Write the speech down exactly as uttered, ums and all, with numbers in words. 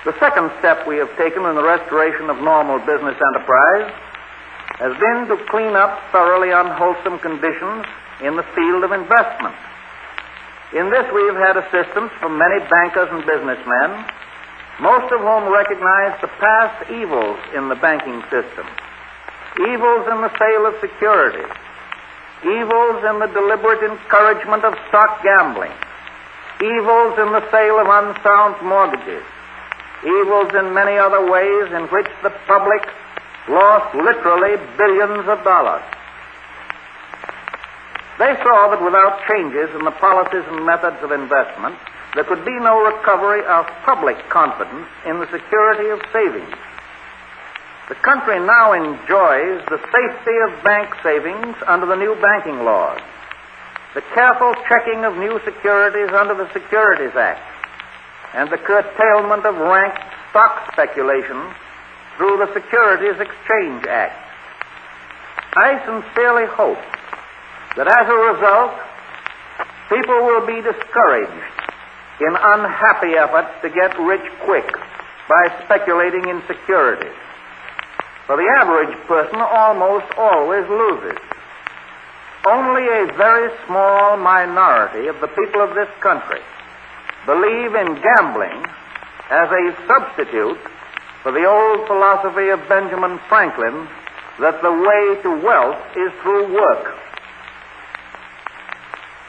The second step we have taken in the restoration of normal business enterprise has been to clean up thoroughly unwholesome conditions in the field of investment. In this we have had assistance from many bankers and businessmen, most of whom recognize the past evils in the banking system, evils in the sale of securities, evils in the deliberate encouragement of stock gambling, evils in the sale of unsound mortgages, evils in many other ways in which the public lost literally billions of dollars. They saw that without changes in the policies and methods of investment, there could be no recovery of public confidence in the security of savings. The country now enjoys the safety of bank savings under the new banking laws, the careful checking of new securities under the Securities Act, and the curtailment of rank stock speculation through the Securities Exchange Act. I sincerely hope that as a result, people will be discouraged in unhappy efforts to get rich quick by speculating in securities. For the average person almost always loses. Only a very small minority of the people of this country believe in gambling as a substitute for the old philosophy of Benjamin Franklin that the way to wealth is through work.